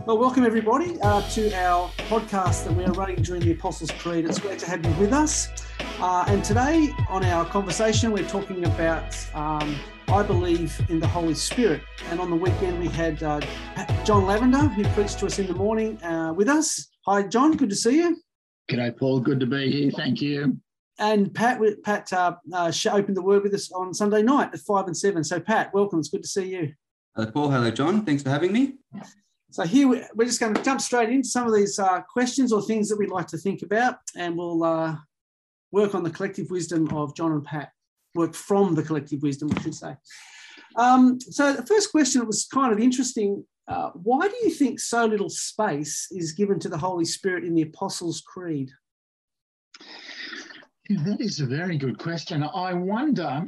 Well, welcome everybody to our podcast that we are running during the Apostles' Creed. It's great to have you with us. And today on our conversation, we're talking about, I believe in the Holy Spirit. And on the weekend, we had John Lavender, who preached to us in the morning with us. Hi, John. Good to see you. G'day, Paul. Good to be here. Thank you. And Pat opened the word with us on Sunday night at 5 and 7. So, Pat, welcome. It's good to see you. Hello, Paul. Hello, John. Thanks for having me. So here we're just going to jump straight into some of these questions or things that we'd like to think about, and we'll work on the collective wisdom of John and Pat, work from the collective wisdom, I should say. So the first question was kind of interesting. Why do you think so little space is given to the Holy Spirit in the Apostles' Creed? That is a very good question. I wonder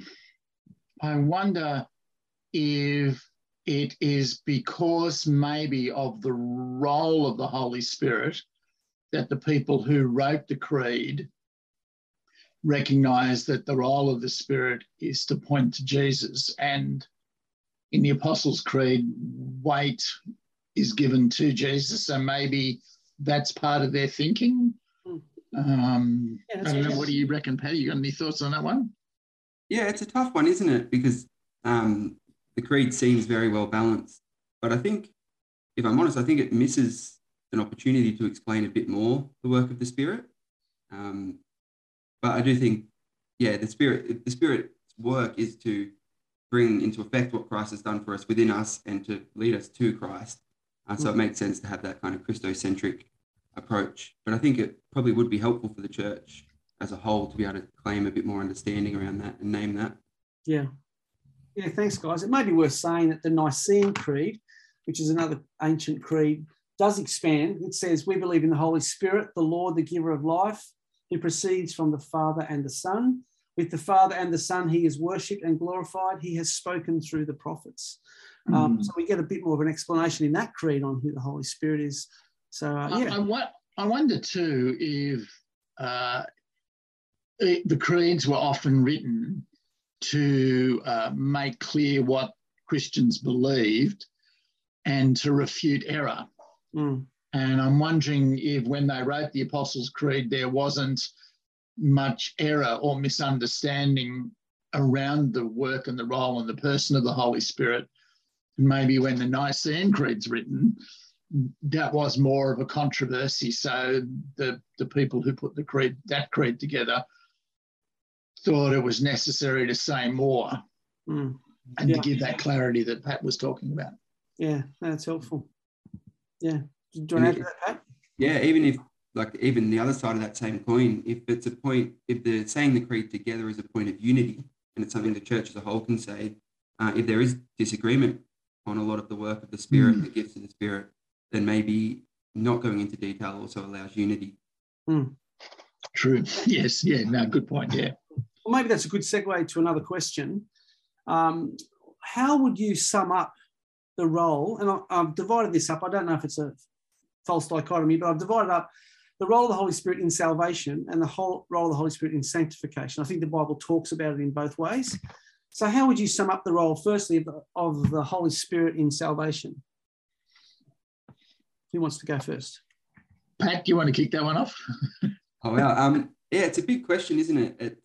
if it is because maybe of the role of the Holy Spirit that the people who wrote the Creed recognise that the role of the Spirit is to point to Jesus. And in the Apostles' Creed, weight is given to Jesus. So maybe that's part of their thinking. I don't know. What do you reckon, Pat? You got any thoughts on that one? Yeah, it's a tough one, isn't it? Because the Creed seems very well balanced, but I think, if I'm honest, I think it misses an opportunity to explain a bit more the work of the Spirit. But I do think, the Spirit's work is to bring into effect what Christ has done for us within us and to lead us to Christ. So it makes sense to have that kind of Christocentric approach. But I think it probably would be helpful for the church as a whole to be able to claim a bit more understanding around that and name that. Yeah. Yeah, thanks, guys. It may be worth saying that the Nicene Creed, which is another ancient creed, does expand. It says, we believe in the Holy Spirit, the Lord, the giver of life, who proceeds from the Father and the Son. With the Father and the Son, he is worshipped and glorified. He has spoken through the prophets. So we get a bit more of an explanation in that creed on who the Holy Spirit is. So, I wonder too if the creeds were often written to make clear what Christians believed and to refute error. And I'm wondering if when they wrote the Apostles' Creed, there wasn't much error or misunderstanding around the work and the role and the person of the Holy Spirit. Maybe when the Nicene Creed's written, that was more of a controversy. So the people who put that creed together thought it was necessary to say more and to give that clarity that Pat was talking about. Yeah, that's helpful. Yeah. Do you want to add to that, Pat? Yeah, even the other side of that same coin, if they're saying the creed together is a point of unity, and it's something the church as a whole can say, if there is disagreement on a lot of the work of the Spirit and the gifts of the Spirit, then maybe not going into detail also allows unity. True. Yes. Yeah. No, good point. Yeah. Well, maybe that's a good segue to another question. How would you sum up the role? And I've divided this up. I don't know if it's a false dichotomy, but I've divided up the role of the Holy Spirit in salvation and the whole role of the Holy Spirit in sanctification. I think the Bible talks about it in both ways. So how would you sum up the role, firstly, of the Holy Spirit in salvation? Who wants to go first? Pat, do you want to kick that one off? Oh, wow. It's a big question, isn't it?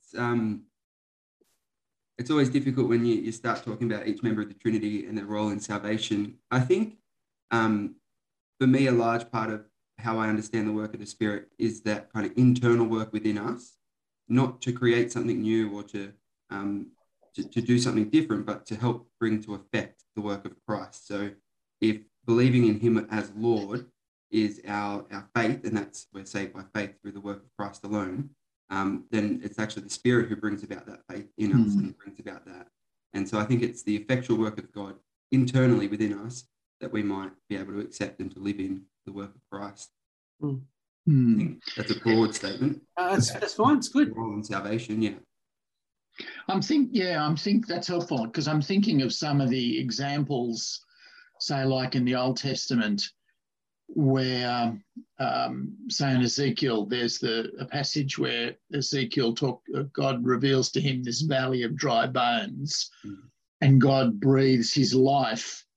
It's always difficult when you start talking about each member of the Trinity and their role in salvation. I think, for me, a large part of how I understand the work of the Spirit is that kind of internal work within us, not to create something new or to do something different, but to help bring to effect the work of Christ. So if believing in him as Lord is our faith, and that's we're saved by faith through the work of Christ alone, then it's actually the Spirit who brings about that faith in us and brings about that. And so I think it's the effectual work of God internally within us that we might be able to accept and to live in the work of Christ. I think that's a broad statement. That's fine. It's good. Role in salvation, yeah. I think that's helpful because I'm thinking of some of the examples, say like in the Old Testament, where, say in Ezekiel, there's a passage where Ezekiel God reveals to him this valley of dry bones, and God breathes his life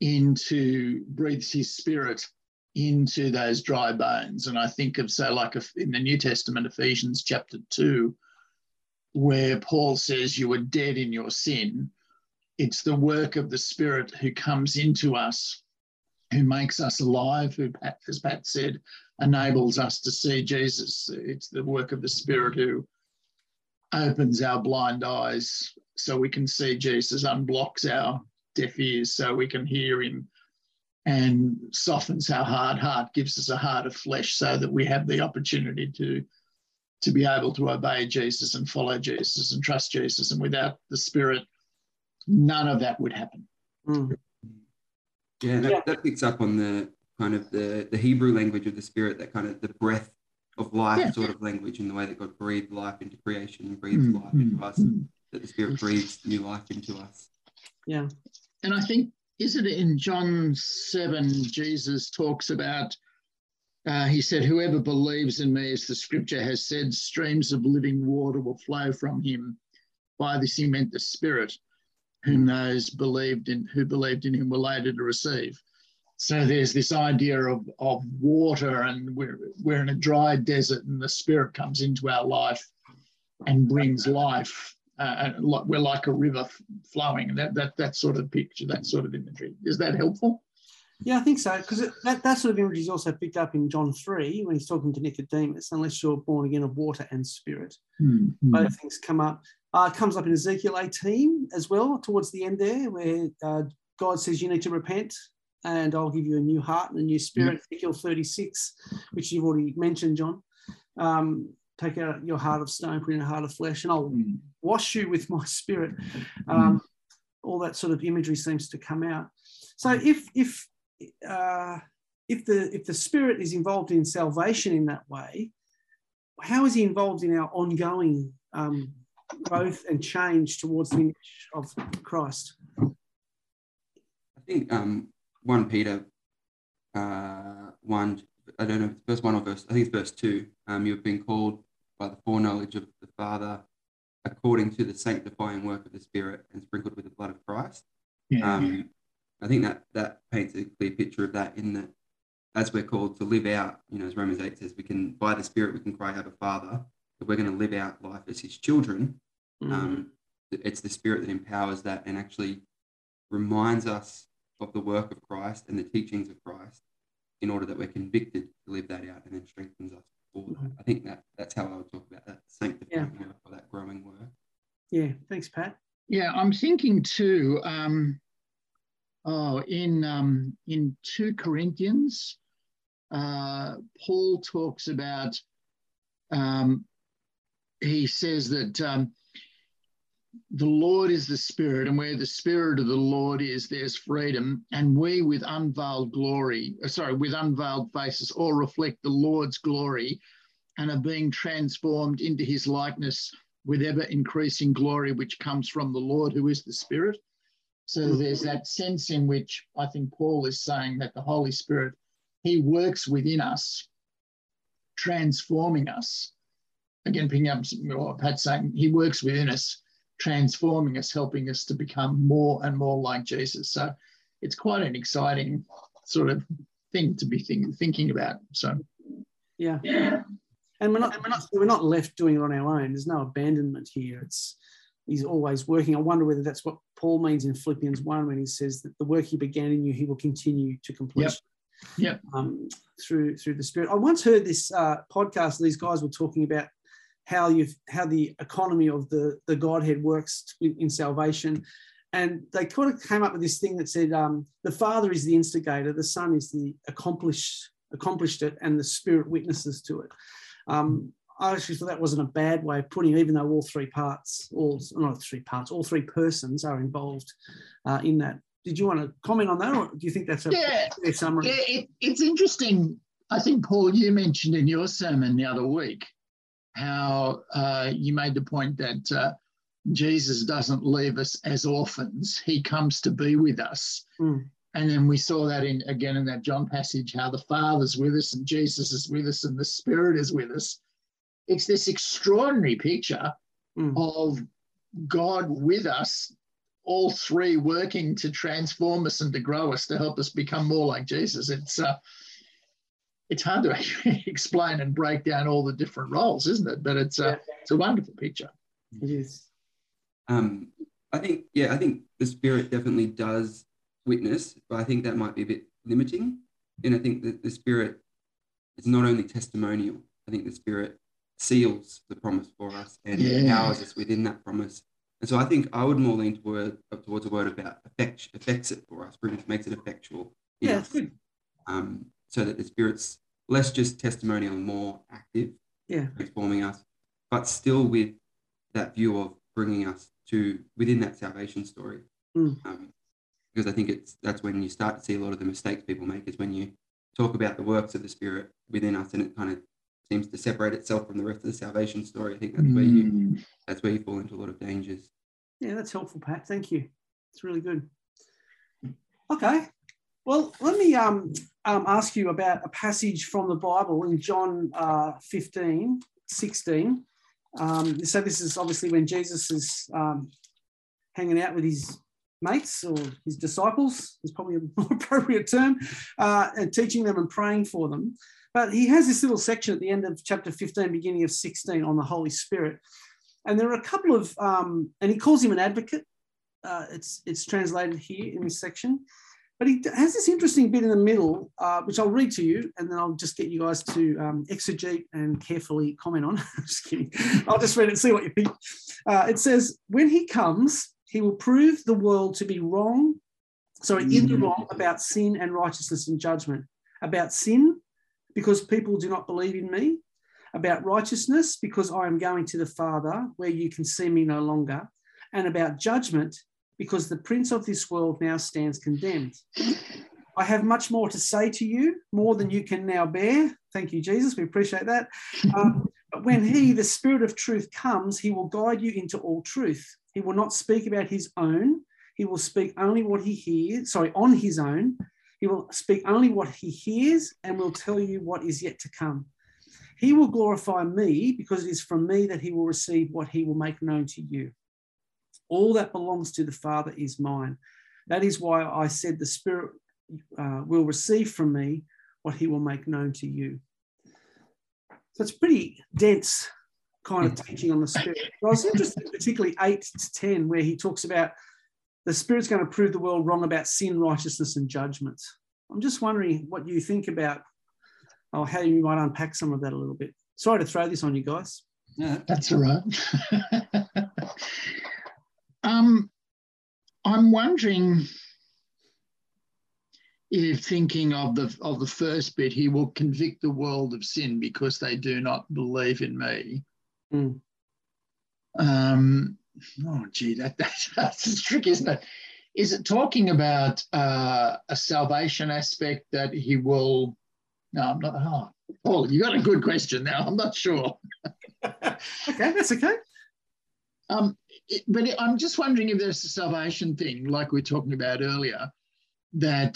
breathes his spirit into those dry bones. And I think of, so like in the New Testament, Ephesians chapter 2, where Paul says you were dead in your sin. It's the work of the Spirit who comes into us, who makes us alive, who, as Pat said, enables us to see Jesus. It's the work of the Spirit who opens our blind eyes so we can see Jesus, unblocks our deaf ears so we can hear him, and softens our hard heart, gives us a heart of flesh so that we have the opportunity to be able to obey Jesus and follow Jesus and trust Jesus. And without the Spirit, none of that would happen. Mm. Yeah, that picks up on the kind of the Hebrew language of the Spirit, that kind of the breath of life sort of language, in the way that God breathed life into creation and breathes life into us, that the Spirit breathes new life into us. Yeah. And I think, is it in John 7, Jesus talks about, he said, whoever believes in me, as the scripture has said, streams of living water will flow from him. By this he meant the Spirit, whom those who believed in him were later to receive. So there's this idea of water, and we're in a dry desert, and the Spirit comes into our life and brings life. We're like a river flowing. That sort of picture, that sort of imagery. Is that helpful? Yeah, I think so, because that sort of imagery is also picked up in John 3 when he's talking to Nicodemus. Unless you're born again of water and Spirit, both things come up. It comes up in Ezekiel 18 as well, towards the end there, where God says you need to repent and I'll give you a new heart and a new spirit. Ezekiel 36, which you've already mentioned, John. Take out your heart of stone, put in a heart of flesh, and I'll wash you with my Spirit. All that sort of imagery seems to come out. So if the Spirit is involved in salvation in that way, how is he involved in our ongoing growth and change towards the image of Christ? I think 1 Peter 1, I don't know if it's verse 1 or verse, I think it's verse 2. You've been called by the foreknowledge of the Father according to the sanctifying work of the Spirit and sprinkled with the blood of Christ. I think that paints a clear picture of that, in that as we're called to live out, as Romans 8 says, we can, by the Spirit, we can cry out, Father. If we're going to live out life as his children, it's the Spirit that empowers that and actually reminds us of the work of Christ and the teachings of Christ, in order that we're convicted to live that out, and then strengthens us for that. I think that's how I would talk about that sanctifying work, or that growing work. Yeah, thanks, Pat. Yeah, I'm thinking too, in 2 Corinthians, Paul talks about, he says that the Lord is the Spirit, and where the Spirit of the Lord is, there's freedom. And we with unveiled faces all reflect the Lord's glory and are being transformed into his likeness with ever increasing glory, which comes from the Lord, who is the Spirit. So there's that sense in which I think Paul is saying that the Holy Spirit, he works within us, transforming us. Again, picking up what Pat's saying, he works within us, transforming us, helping us to become more and more like Jesus. So it's quite an exciting sort of thing to be thinking about. So yeah. And we're not left doing it on our own. There's no abandonment here. He's always working. I wonder whether that's what Paul means in Philippians 1 when he says that the work he began in you, he will continue to complete. Through the Spirit. I once heard this podcast. These guys were talking about how the economy of the Godhead works in salvation, and they kind of came up with this thing that said the Father is the instigator, the Son is the accomplished it, and the Spirit witnesses to it. I actually thought that wasn't a bad way of putting it, even though all three persons are involved in that. Did you want to comment on that, or do you think that's a fair summary? Yeah, it's interesting. I think, Paul, you mentioned in your sermon the other week how you made the point that Jesus doesn't leave us as orphans. He comes to be with us. And then we saw that in that John passage, how the Father's with us and Jesus is with us and the Spirit is with us. It's this extraordinary picture of God with us all three working to transform us and to grow us, to help us become more like Jesus. It's hard to actually explain and break down all the different roles, isn't it? But it's a wonderful picture. It is. I think the Spirit definitely does witness, but I think that might be a bit limiting. And I think that the Spirit is not only testimonial. I think the Spirit seals the promise for us and empowers us within that promise. And so I think I would more lean towards a word about affects it for us, makes it effectual. Yeah, it's good. So that the Spirit's less just testimonial and more active, transforming us, but still with that view of bringing us to within that salvation story. Because I think that's when you start to see a lot of the mistakes people make, is when you talk about the works of the Spirit within us, and it kind of seems to separate itself from the rest of the salvation story. I think that's where you fall into a lot of dangers. Yeah, that's helpful, Pat. Thank you. It's really good. Okay. Well, let me ask you about a passage from the Bible in John 15:16. So this is obviously when Jesus is hanging out with his mates or his disciples, is probably a more appropriate term, and teaching them and praying for them. But he has this little section at the end of chapter 15, beginning of 16, on the Holy Spirit. And there are a couple of, and he calls him an advocate. It's translated here in this section. But he has this interesting bit in the middle, which I'll read to you, and then I'll just get you guys to exegete and carefully comment on. I'm just kidding. I'll just read it and see what you think. It says, when he comes, he will prove the world to be in the wrong about sin and righteousness and judgment. About sin, because people do not believe in me. About righteousness, because I am going to the Father, where you can see me no longer. And about judgment, because the prince of this world now stands condemned. I have much more to say to you, more than you can now bear. Thank you, Jesus. We appreciate that. But when he, the Spirit of truth, comes, he will guide you into all truth. He will not speak about his own. He will speak only what he hears, on his own. He will speak only what he hears and will tell you what is yet to come. He will glorify me, because it is from me that he will receive what he will make known to you. All that belongs to the Father is mine. That is why I said the Spirit will receive from me what he will make known to you. So it's pretty dense kind of teaching on the Spirit. But I was interested, particularly 8 to 10, where he talks about the Spirit's going to prove the world wrong about sin, righteousness, and judgment. I'm just wondering what you think about, how you might unpack some of that a little bit. Sorry to throw this on you guys. Yeah, that's all right. I'm wondering if, thinking of the first bit, he will convict the world of sin because they do not believe in me. That's tricky, isn't it? Is it talking about a salvation aspect that he will? No, I'm not. Paul, you got a good question now. I'm not sure. Okay, that's okay. But I'm just wondering if there's a salvation thing, like we were talking about earlier, that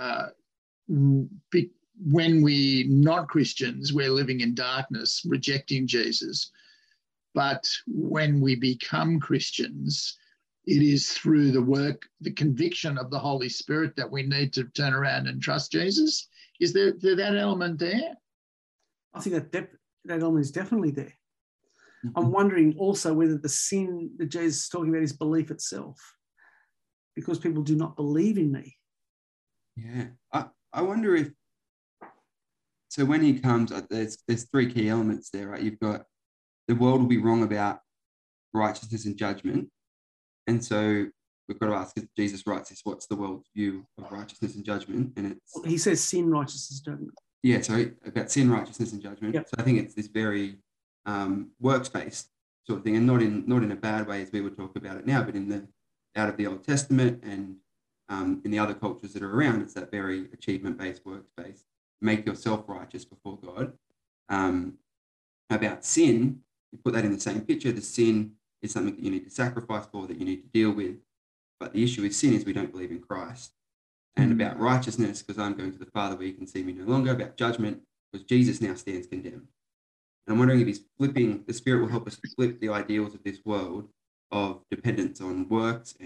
when we're not Christians, we're living in darkness, rejecting Jesus. But when we become Christians, it is through the conviction of the Holy Spirit that we need to turn around and trust Jesus. Is there that element there? I think that element is definitely there. I'm wondering also whether the sin that Jesus is talking about is belief itself, because people do not believe in me. Yeah, I wonder if, so when he comes, there's 3 key elements there, right? You've got the world will be wrong about righteousness and judgment. And so we've got to ask, if Jesus writes this, what's the world's view of righteousness and judgment? And he says sin, righteousness, judgment. Yeah, so about sin, righteousness, and judgment. Yep. So I think it's this very works-based sort of thing, and not in a bad way as we would talk about it now, but out of the Old Testament and in the other cultures that are around, it's that very achievement-based, works-based, make yourself righteous before God. About sin, you put that in the same picture. The sin is something that you need to sacrifice for, that you need to deal with. But the issue with sin is we don't believe in Christ. And about righteousness, because I'm going to the Father where you can see me no longer. About judgment, because Jesus now stands condemned. And I'm wondering if he's flipping, the Spirit will help us to flip the ideals of this world of dependence on works and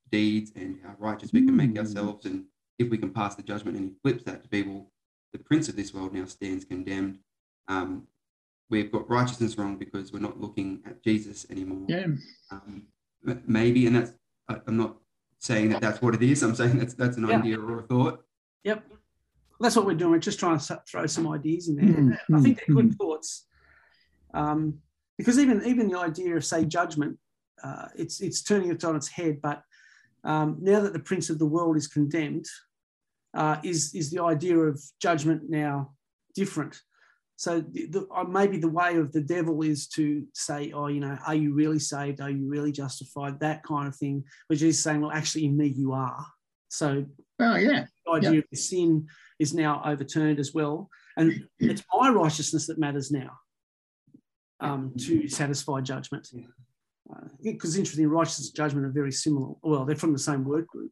deeds and how righteous we can make ourselves, and if we can pass the judgment. And he flips that to be, well, the prince of this world now stands condemned. We've got righteousness wrong because we're not looking at Jesus anymore. Yeah. Maybe, and that's, I'm not saying that that's what it is. I'm saying that's an idea or a thought. Yep. That's what we're doing. We're just trying to throw some ideas in there. I think they're good thoughts. Because even the idea of, say, judgment, it's turning it on its head. But now that the prince of the world is condemned, is the idea of judgment now different? So maybe the way of the devil is to say, oh, are you really saved? Are you really justified? That kind of thing, which is saying, well, actually, in me, you are. So the idea of sin is now overturned as well. And it's my righteousness that matters now to satisfy judgment. Because interestingly, righteousness and judgment are very similar. Well, they're from the same word group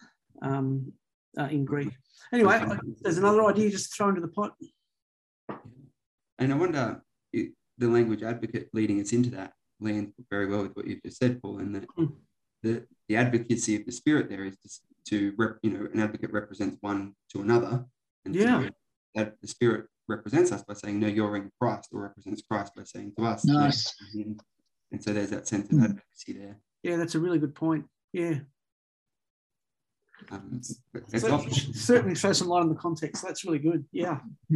in Greek. Anyway, there's another idea just to throw into the pot. And I wonder if the language advocate leading us into that lands very well with what you've just said, Paul, and that the advocacy of the Spirit there is an advocate represents one to another. And so that the Spirit represents us by saying, no, you're in Christ, or represents Christ by saying to us, nice. And so there's that sense of advocacy there. Yeah, that's a really good point. Yeah. Certainly throw some light on the context. That's really good. Yeah.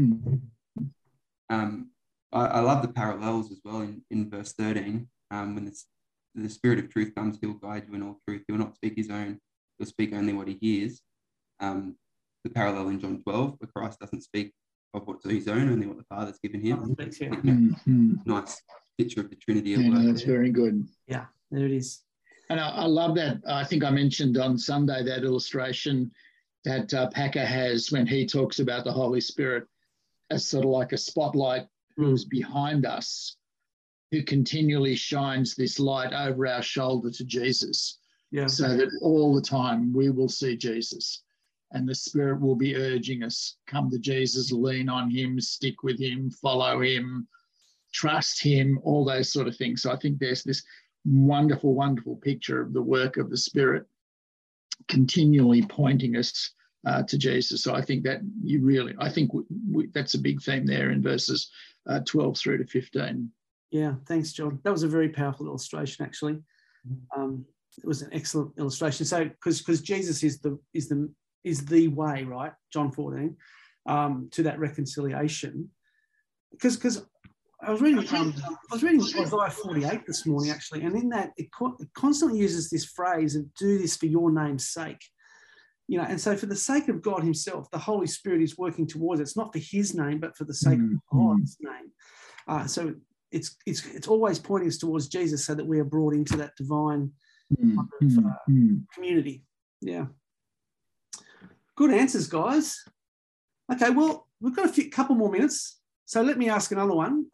I love the parallels as well in verse 13. When the Spirit of truth comes, he'll guide you in all truth. He'll not speak his own. He'll speak only what he hears. The parallel in John 12, where Christ doesn't speak of what's his own, only what the Father's given him. Nice picture of the Trinity at work. That's very good. Yeah, there it is. And I love that. I think I mentioned on Sunday that illustration that Packer has when he talks about the Holy Spirit as sort of like a spotlight who's behind us, who continually shines this light over our shoulder to Jesus. Yeah. So that all the time we will see Jesus, and the Spirit will be urging us, come to Jesus, lean on him, stick with him, follow him, trust him, all those sort of things. So I think there's this wonderful, wonderful picture of the work of the Spirit continually pointing us to Jesus. So I think that that's a big theme there in verses 12 through to 15. Yeah, thanks, John. That was a very powerful illustration, actually. It was an excellent illustration. So because Jesus is the way, right? John 14, to that reconciliation. Because I was reading Isaiah 48 this morning, actually, and in that it constantly uses this phrase of "do this for your name's sake." And so for the sake of God himself, the Holy Spirit is working towards it. It's not for his name, but for the sake of God's name. So it's always pointing us towards Jesus, so that we are brought into that divine community. Yeah. Good answers, guys. Okay, well, we've got a couple more minutes. So let me ask another one.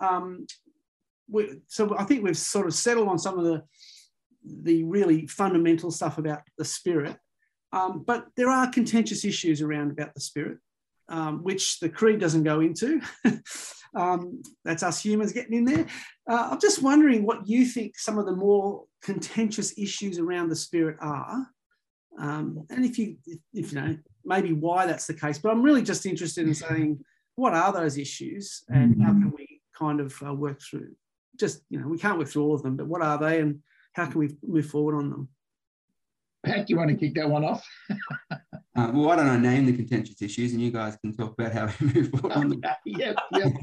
So I think we've sort of settled on some of the really fundamental stuff about the Spirit. But there are contentious issues about the Spirit, which the Creed doesn't go into. That's us humans getting in there. I'm just wondering what you think some of the more contentious issues around the Spirit are, and if you know, maybe why that's the case. But I'm really just interested in saying, what are those issues, and how can we kind of work through? Just, we can't work through all of them, but what are they, and how can we move forward on them? Pat, you want to kick that one off? Well, why don't I name the contentious issues, and you guys can talk about how we move forward on them. Yeah.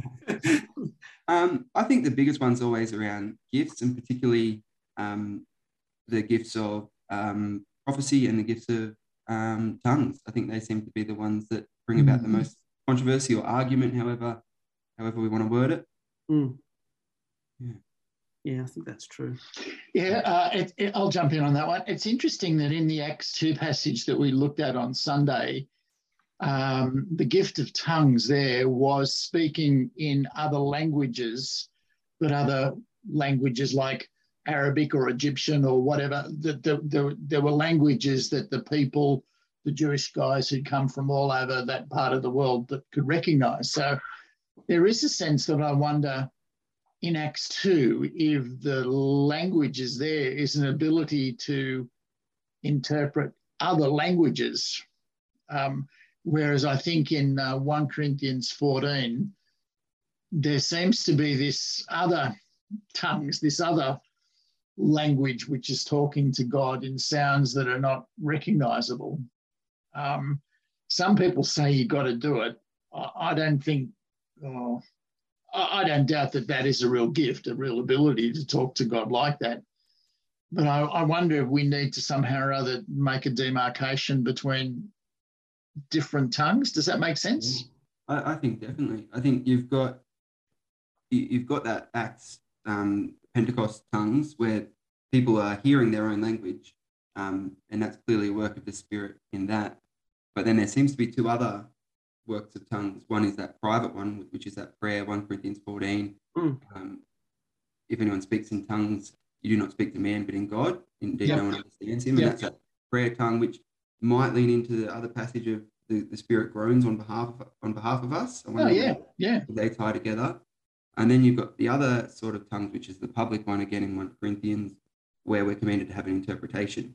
I think the biggest one's always around gifts, and particularly the gifts of prophecy and the gifts of tongues. I think they seem to be the ones that bring about the most controversy or argument, however we want to word it. Yeah, I think that's true. Yeah, I'll jump in on that one. It's interesting that in the Acts 2 passage that we looked at on Sunday, the gift of tongues there was speaking in other languages, but other languages like Arabic or Egyptian or whatever. There were languages that the Jewish guys who'd come from all over that part of the world that could recognise. So there is a sense that I wonder, in Acts 2, if the language is there, is an ability to interpret other languages. Whereas I think in 1 Corinthians 14, there seems to be this other tongues, this other language which is talking to God in sounds that are not recognisable. Some people say you got to do it. I don't think, I don't doubt that that is a real gift, a real ability to talk to God like that. But I wonder if we need to somehow or other make a demarcation between different tongues. Does that make sense? I think definitely. I think you've got that Acts Pentecost tongues where people are hearing their own language, and that's clearly a work of the Spirit in that. But then there seems to be two other works of tongues. One is that private one, which is that prayer, 1 Corinthians 14. If anyone speaks in tongues, you do not speak to man, but in God. Indeed, no one understands him. And that's that prayer tongue, which might lean into the other passage of the Spirit groans on behalf of us. They tie together. And then you've got the other sort of tongues, which is the public one, again in 1 Corinthians, where we're commanded to have an interpretation.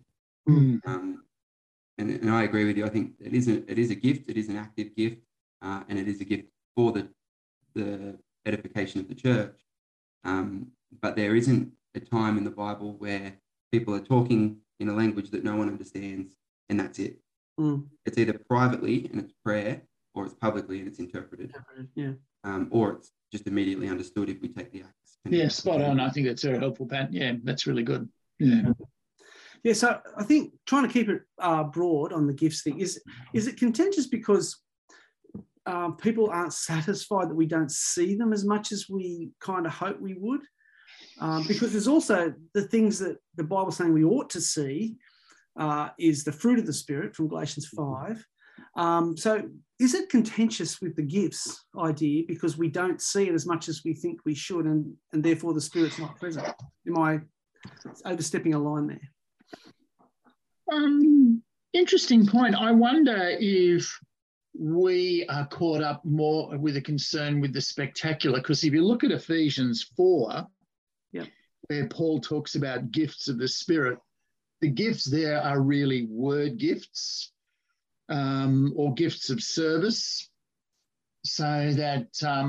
And I agree with you. I think it is a gift. It is an active gift, and it is a gift for the edification of the church. But there isn't a time in the Bible where people are talking in a language that no one understands, and that's it. It's either privately and it's prayer, or it's publicly and it's interpreted. Or it's just immediately understood if we take the Acts. Yeah, spot on. I think that's very helpful, Pat. Yeah, that's really good. Yeah, so I think trying to keep it broad on the gifts thing, is it contentious because people aren't satisfied that we don't see them as much as we kind of hope we would? Because there's also the things that the Bible's saying we ought to see is the fruit of the Spirit from Galatians 5. So is it contentious with the gifts idea because we don't see it as much as we think we should, and therefore the Spirit's not present? Am I overstepping a line there? Interesting point. I wonder if we are caught up more with a concern with the spectacular, because if you look at Ephesians 4, where Paul talks about gifts of the Spirit, the gifts there are really word gifts or gifts of service, so that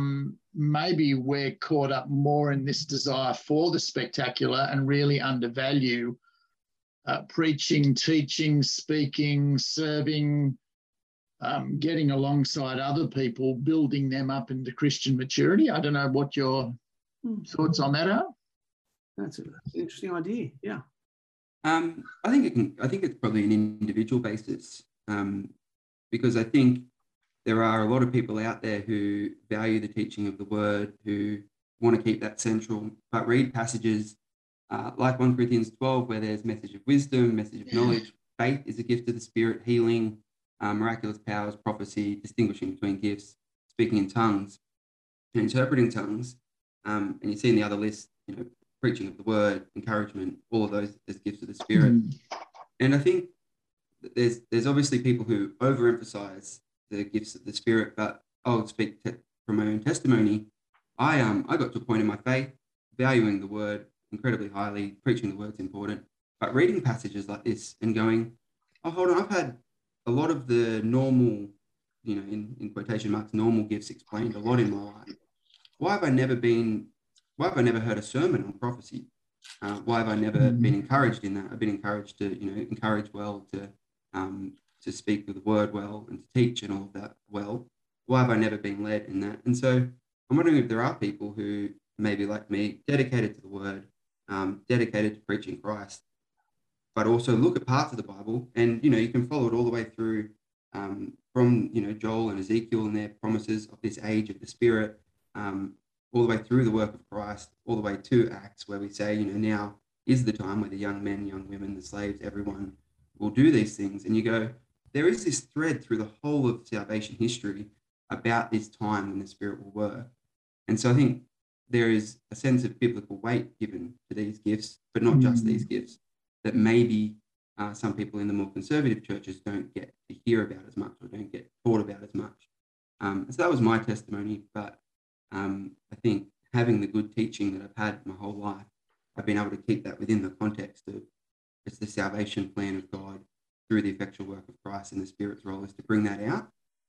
maybe we're caught up more in this desire for the spectacular and really undervalue preaching, teaching, speaking, serving, getting alongside other people, building them up into Christian maturity. I don't know what your thoughts on that are. That's an interesting idea. Yeah. I think it's probably an individual basis, because I think there are a lot of people out there who value the teaching of the word, who want to keep that central, but read passages like 1 Corinthians 12, where there's message of wisdom, message of knowledge. Faith is a gift of the Spirit, healing, miraculous powers, prophecy, distinguishing between gifts, speaking in tongues and interpreting tongues. And you see in the other list, preaching of the word, encouragement, all of those as gifts of the Spirit. And I think there's obviously people who overemphasize the gifts of the Spirit, but I'll speak from my own testimony. I got to a point in my faith valuing the word incredibly highly, preaching the word's important, but reading passages like this and going, oh, hold on, I've had a lot of the normal, in quotation marks, normal gifts explained a lot in my life. Why have I never heard a sermon on prophecy? Why have I never been encouraged in that? I've been encouraged to, encourage well, to speak with the word well, and to teach and all of that well. Why have I never been led in that? And so I'm wondering if there are people who, maybe like me, dedicated to the word, dedicated to preaching Christ, but also look at parts of the Bible, and you can follow it all the way through from Joel and Ezekiel and their promises of this age of the Spirit, all the way through the work of Christ, all the way to Acts, where we say, now is the time where the young men, young women, the slaves, everyone will do these things. And you go, there is this thread through the whole of salvation history about this time when the Spirit will work. And so I think there is a sense of biblical weight given to these gifts, but not just these gifts, that maybe some people in the more conservative churches don't get to hear about as much, or don't get taught about as much. So that was my testimony, but I think having the good teaching that I've had my whole life, I've been able to keep that within the context of It's the salvation plan of God through the effectual work of Christ, and the Spirit's role is to bring that out.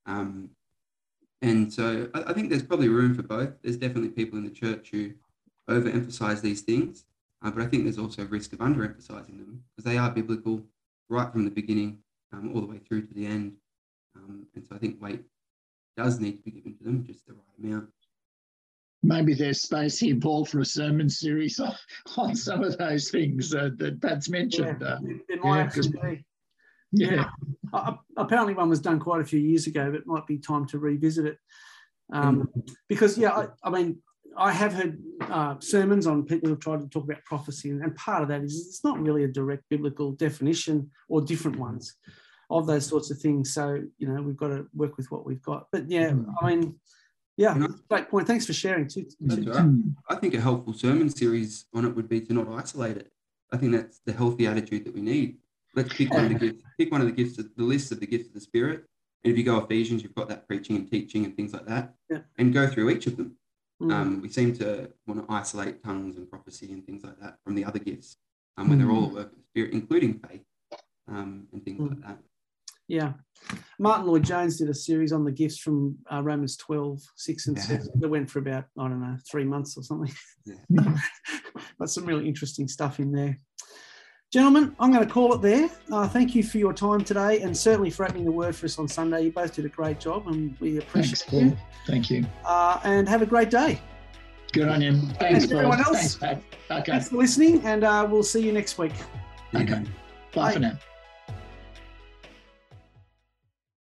And so I think there's probably room for both. There's definitely people in the church who overemphasize these things, but I think there's also a risk of underemphasizing them because they are biblical right from the beginning all the way through to the end. And so I think weight does need to be given to them, just the right amount. Maybe there's space here, Paul, for a sermon series on some of those things that Pat's mentioned. It might actually be. Yeah. Apparently one was done quite a few years ago, but it might be time to revisit it. Because, I mean, I have heard sermons on people who've tried to talk about prophecy, and part of that is it's not really a direct biblical definition or different ones of those sorts of things. So, we've got to work with what we've got. But, I mean, great point. Thanks for sharing too. That's right. I think a helpful sermon series on it would be to not isolate it. I think that's the healthy attitude that we need. Let's pick one of the gifts. Pick one of the gifts, the list of the gifts of the Spirit. And if you go Ephesians, you've got that preaching and teaching and things like that. Yeah. And go through each of them. We seem to want to isolate tongues and prophecy and things like that from the other gifts when they're all a work of the Spirit, including faith and things like that. Yeah. Martin Lloyd-Jones did a series on the gifts from Romans 12, 6 and 7. That went for about, 3 months or something. Yeah. But some really interesting stuff in there. Gentlemen, I'm going to call it there. Thank you for your time today, and certainly for opening the word for us on Sunday. You both did a great job, and we appreciate it. Thanks, Paul. Thank you. And have a great day. Good on you. Thanks, Paul. Everyone else. Thanks, Pat. Okay. Thanks for listening, and we'll see you next week. Okay. Bye for now.